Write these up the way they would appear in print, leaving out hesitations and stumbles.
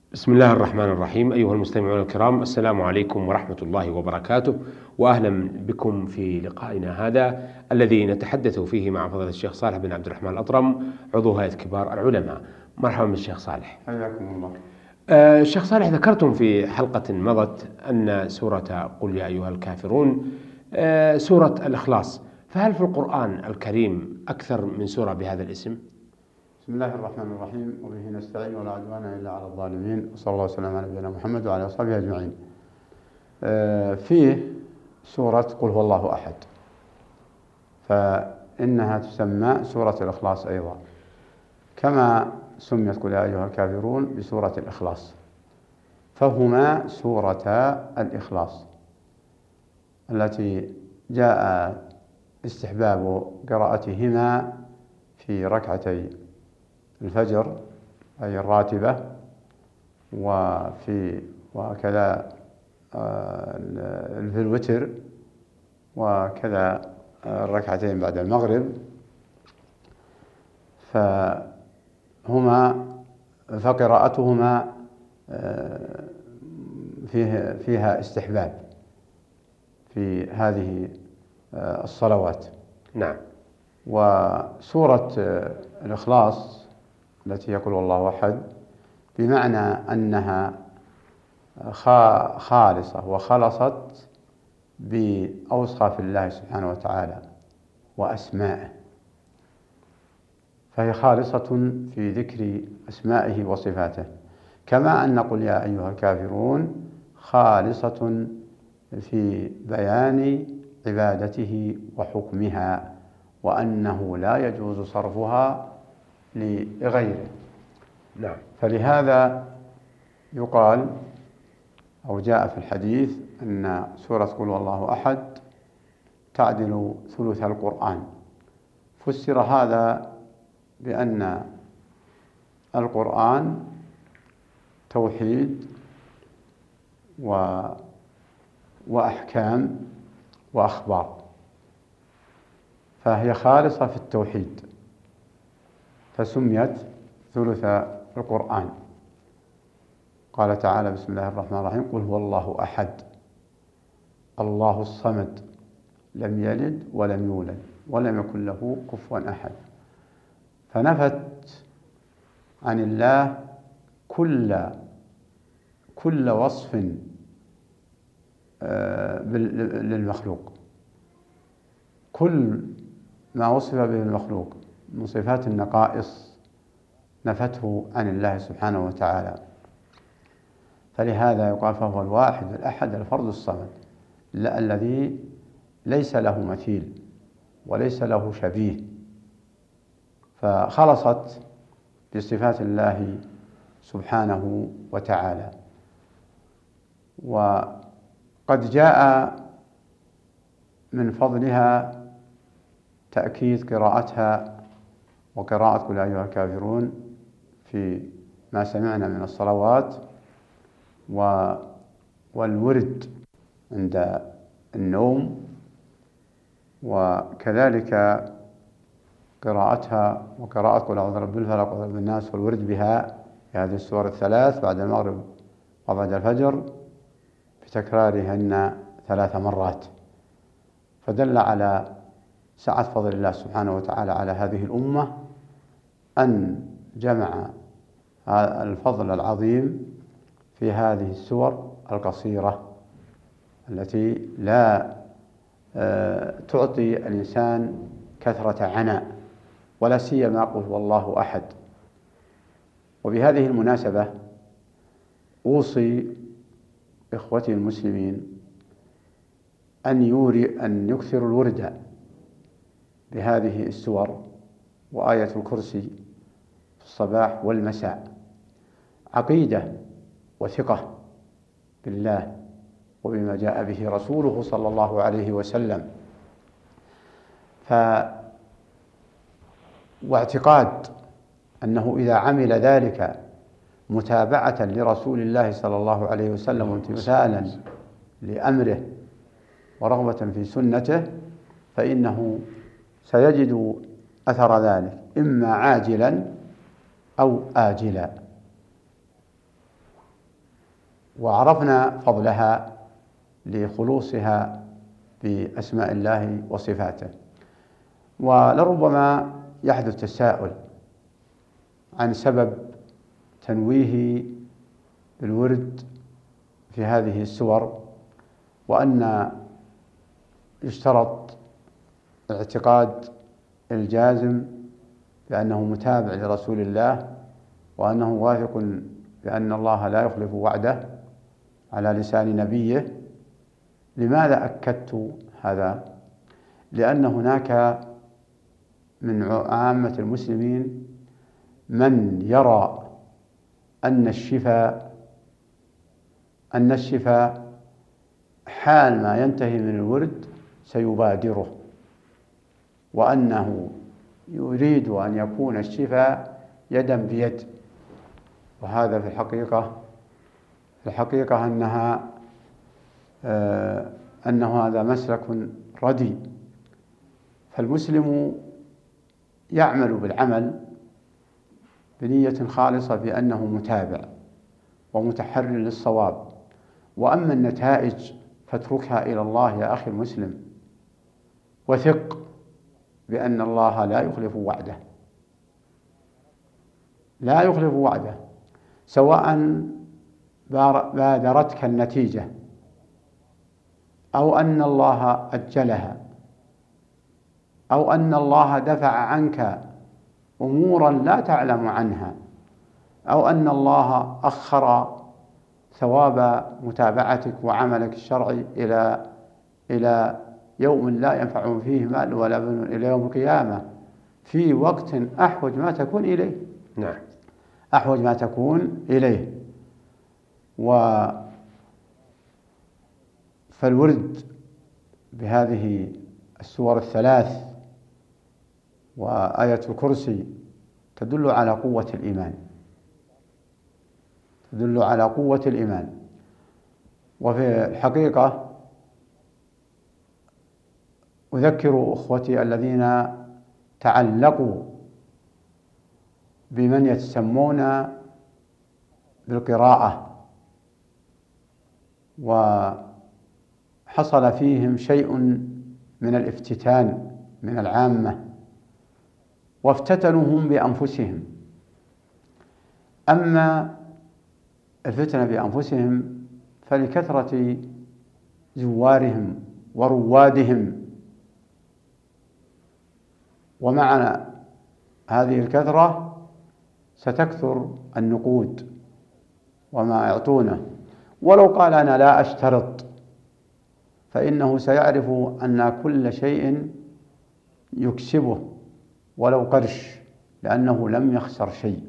بسم الله الرحمن الرحيم. أيها المستمعون الكرام، السلام عليكم ورحمة الله وبركاته، وأهلا بكم في لقائنا هذا الذي نتحدث فيه مع فضيلة الشيخ صالح بن عبد الرحمن الأطرم، عضو هيئة كبار العلماء. مرحبا بالشيخ صالح. حياكم الله. الشيخ صالح، ذكرتم في حلقة مضت أن سورة قل يا أيها الكافرون سورة الإخلاص، فهل في القرآن الكريم أكثر من سورة بهذا الاسم؟ بسم الله الرحمن الرحيم، وبه نستعين ولا عدوان إلا على الظالمين، وصلى الله وسلم على نبينا محمد وعلى أصحابه أجمعين. فيه سورة قل هو الله أحد، فإنها تسمى سورة الإخلاص أيضا، كما سميت قل يا أيها الكافرون بسورة الإخلاص، فهما سورة الإخلاص التي جاء استحباب قراءتهما في ركعتي الفجر أي الراتبة، وكذا في الوتر، وكذا الركعتين بعد المغرب، فقراءتهما فيها استحباب في هذه الصلوات. نعم. وسورة الإخلاص التي يقول الله أحد بمعنى أنها خالصة وخلصت بأوصاف الله سبحانه وتعالى وأسمائه، فهي خالصة في ذكر أسمائه وصفاته، كما أن قل يا أيها الكافرون خالصة في بيان عبادته وحكمها، وأنه لا يجوز صرفها لغيره. نعم. فلهذا يقال أو جاء في الحديث أن سورة قل والله أحد تعدل ثلث القرآن. فسر هذا بأن القرآن توحيد وأحكام وأخبار، فهي خالصة في التوحيد فسميت ثلث القرآن. قال تعالى بسم الله الرحمن الرحيم قل هو الله أحد الله الصمد لم يلد ولم يولد ولم يكن له كفوا أحد، فنفت عن الله كل وصف للمخلوق، كل ما وصف به المخلوق من صفات النقائص نفته عن الله سبحانه وتعالى. فلهذا يقال فهو الواحد الأحد الفرد الصمد الذي ليس له مثيل وليس له شبيه، فخلصت بصفات الله سبحانه وتعالى. وقد جاء من فضلها تأكيد قراءتها وقراءة قل أيها الكافرون في ما سمعنا من الصلوات والورد عند النوم، وكذلك قراءتها وقراءة قل أعوذ برب الفلق وبرب الناس والورد بها في هذه السور الثلاث بعد المغرب وبعد الفجر بتكرارهن 3 مرات، فدل على سعة فضل الله سبحانه وتعالى على هذه الأمة أن جمع الفضل العظيم في هذه السور القصيرة التي لا تعطي الإنسان كثرة عناء، ولا سيما قل هو الله أحد. وبهذه المناسبة أوصي إخوتي المسلمين أن يكثروا الورد بهذه السور وآية الكرسي في الصباح والمساء، عقيدة وثقة بالله وبما جاء به رسوله صلى الله عليه وسلم، واعتقاد أنه إذا عمل ذلك متابعة لرسول الله صلى الله عليه وسلم وامتثالا لأمره ورغبة في سنته فإنه سيجد أثر ذلك إما عاجلا أو آجلا. وعرفنا فضلها لخلوصها بأسماء الله وصفاته. ولربما يحدث تساؤل عن سبب تنويه بالورد في هذه السور، وأن يشترط الاعتقاد الجازم بأنه متابع لرسول الله، وأنه واثق بأن الله لا يخلف وعده على لسان نبيه. لماذا أكدت هذا؟ لأن هناك من عامة المسلمين من يرى أن الشفاء حال ما ينتهي من الورد سيبادره، وأنه يريد أن يكون الشفاء يدا بيد. وهذا في الحقيقة أنه هذا مسلك ردي. فالمسلم يعمل بالعمل بنية خالصة بأنه متابع ومتحرر للصواب، وأما النتائج فاتركها إلى الله يا أخي المسلم، وثق بأن الله لا يخلف وعده، سواء بادرتك النتيجة أو أن الله أجلها، أو أن الله دفع عنك أمورا لا تعلم عنها، أو أن الله أخر ثواب متابعتك وعملك الشرعي إلى يوم لا ينفع فيه مال ولا بنون، إلى يوم القيامة، في وقت أحوج ما تكون إليه. نعم. أحوج ما تكون إليه. فالورد بهذه السور الثلاث وآية الكرسي تدل على قوة الإيمان. وفي الحقيقة أذكر أخوتي الذين تعلقوا بمن يتسمون بالقراءة وحصل فيهم شيء من الافتتان من العامة، وافتتنوهم بأنفسهم. أما الفتنة بأنفسهم فلكثرة زوارهم وروادهم، ومع هذه الكثرة ستكثر النقود وما يعطونه. ولو قال أنا لا أشترط، فإنه سيعرف أن كل شيء يكسبه ولو قرش، لأنه لم يخسر شيء.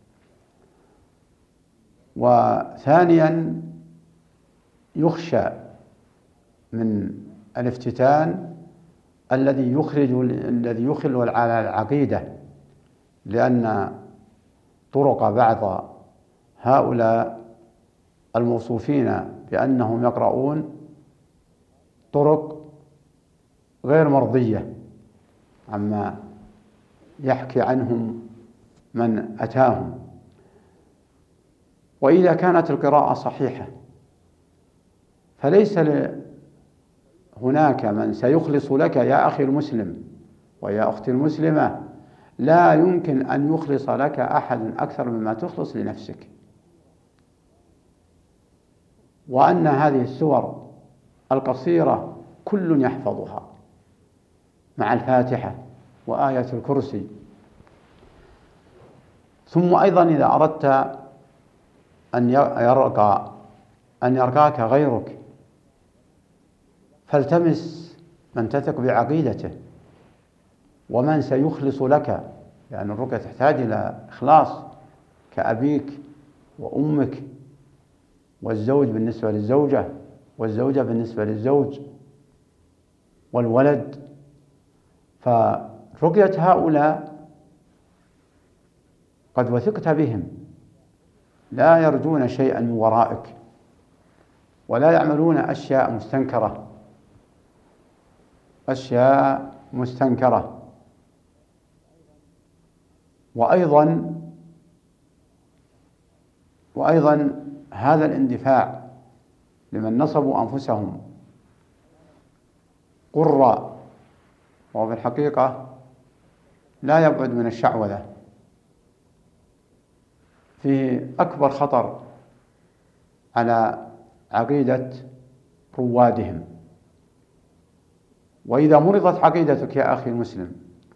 وثانيا يخشى من الافتتان الذي يخل على العقيدة، لأن طرق بعض هؤلاء الموصوفين بأنهم يقرؤون طرق غير مرضية عما يحكي عنهم من أتاهم. وإذا كانت القراءة صحيحة فليس هناك من سيخلص لك يا أخي المسلم ويا أختي المسلمة. لا يمكن أن يخلص لك أحد أكثر مما تخلص لنفسك. وأن هذه السور القصيرة كل يحفظها مع الفاتحة وآية الكرسي. ثم أيضا إذا أردت أن يرقاك غيرك فالتمس من تثق بعقيدته ومن سيخلص لك، لأن الرقية تحتاج إلى إخلاص، كأبيك وأمك، والزوج بالنسبة للزوجة، والزوجة بالنسبة للزوج، والولد. فرقية هؤلاء قد وثقت بهم، لا يرجون شيئا من ورائك ولا يعملون أشياء مستنكرة. وأيضا هذا الاندفاع لمن نصبوا أنفسهم قراء، وفي الحقيقة لا يبعد من الشعوذة، فيه أكبر خطر على عقيدة روادهم. وإذا مرضت عقيدتك يا أخي المسلم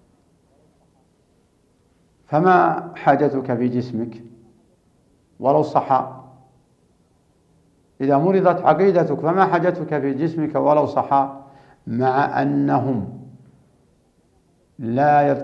فما حاجتك في جسمك ولو صحى؟ إذا مرضت عقيدتك فما حاجتك في جسمك ولو صحى؟ مع أنهم لا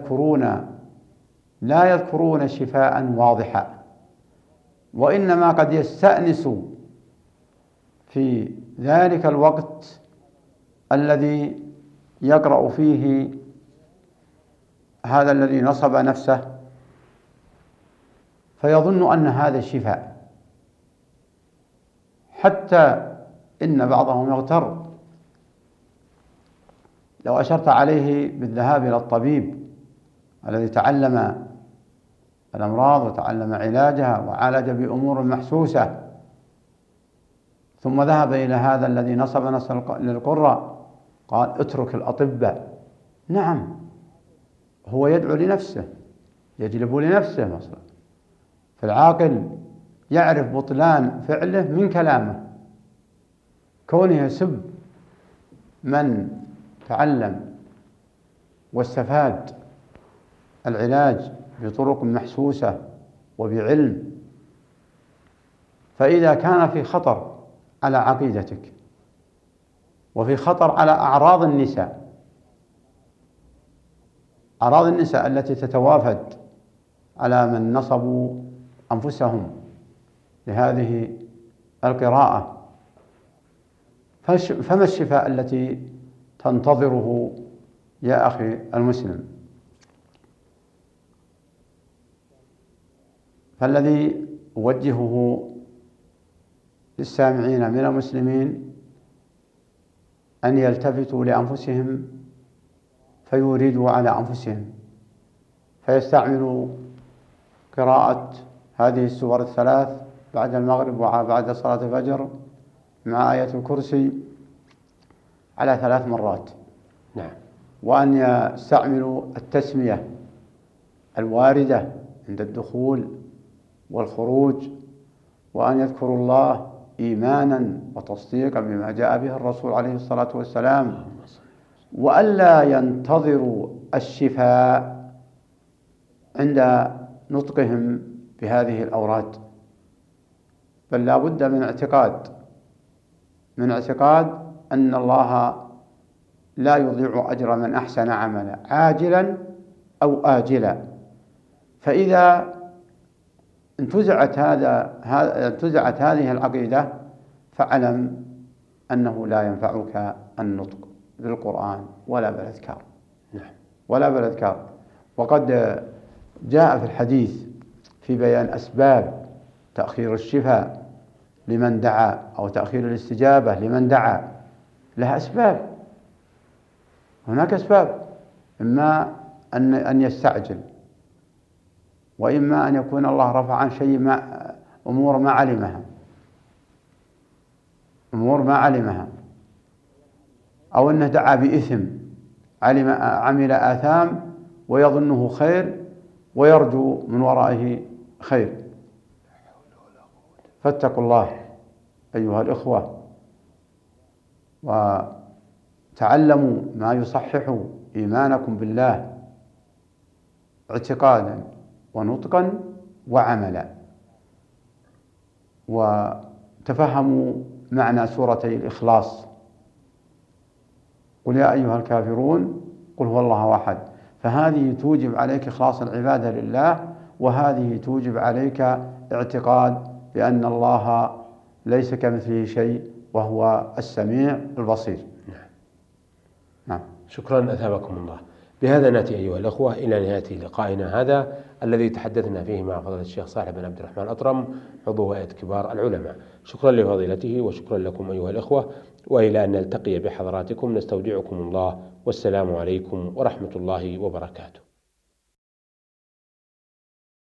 يذكرون شفاء واضحا، وإنما قد يستأنسوا في ذلك الوقت الذي يقرأ فيه هذا الذي نصب نفسه، فيظن أن هذا الشفاء، حتى إن بعضهم يغتر. لو أشرت عليه بالذهاب إلى الطبيب الذي تعلم الأمراض وتعلم علاجها وعالج بأمور محسوسة، ثم ذهب إلى هذا الذي نصب نصب للقراء، قال اترك الأطباء. نعم، هو يدعو لنفسه، يجلب لنفسه مصلحة. فالعاقل يعرف بطلان فعله من كلامه، كونه يسب من تعلم واستفاد العلاج بطرق محسوسة وبعلم. فإذا كان في خطر على عقيدتك وفي خطر على أعراض النساء التي تتوافد على من نصبوا أنفسهم لهذه القراءة، فما الشفاء التي تنتظره يا أخي المسلم؟ فالذي أوجهه للسامعين من المسلمين أن يلتفتوا لأنفسهم فيوردوا على أنفسهم، فيستعملوا قراءة هذه السور الثلاث بعد المغرب وبعد صلاة الفجر مع آية الكرسي على 3 مرات. نعم. وأن يستعملوا التسمية الواردة عند الدخول والخروج، وأن يذكروا الله إيمانا وتصديقا بما جاء به الرسول عليه الصلاة والسلام، وألا ينتظروا الشفاء عند نطقهم بهذه الأوراد، بل لا بد من اعتقاد أن الله لا يضيع أجر من أحسن عملا عاجلا أو آجلا. فإذا انتزعت هذه العقيدة فاعلم أنه لا ينفعك النطق بالقرآن ولا بالأذكار. ولا بالأذكار. وقد جاء في الحديث في بيان أسباب تأخير الشفاء لمن دعا، أو تأخير الاستجابة لمن دعا، لها أسباب. هناك أسباب، إما أن يستعجل، وإما أن يكون الله رفع عن شيء أمور ما علمها، أو أنه دعا بإثم عمل آثام ويظنه خير ويرجو من ورائه خير. فاتقوا الله أيها الإخوة، وتعلموا ما يصحح إيمانكم بالله اعتقادا ونطقا وعملا، وتفهموا معنى سورتي الإخلاص: قل يا أيها الكافرون قل هو الله أحد. فهذه توجب عليك إخلاص العبادة لله، وهذه توجب عليك اعتقاد بأن الله ليس كمثله شيء وهو السميع البصير. نعم. شكرا أثابكم الله. بهذا نأتي أيها الأخوة إلى نهاية لقائنا هذا الذي تحدثنا فيه مع فضيلة الشيخ صالح بن عبد الرحمن الأطرم، عضو هيئة كبار العلماء. شكرا لفضيلته وشكرا لكم أيها الأخوة، وإلى أن نلتقي بحضراتكم نستودعكم الله، والسلام عليكم ورحمة الله وبركاته.